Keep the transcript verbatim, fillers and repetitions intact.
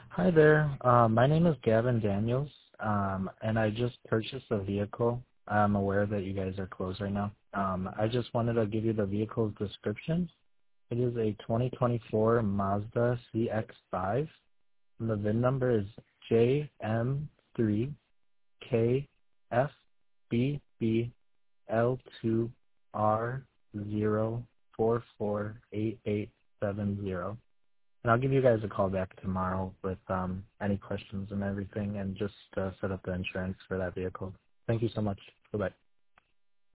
Hi there. Um, my name is Gavin Daniels, um, and I just purchased a vehicle. I'm aware that you guys are closed right now. Um, I just wanted to give you the vehicle's description. It is a twenty twenty-four Mazda C X five, and the V I N number is J M three K F B B L two R zero four four eight eight seven zero. And I'll give you guys a call back tomorrow with um, any questions and everything and just uh, set up the insurance for that vehicle. Thank you so much. Bye-bye.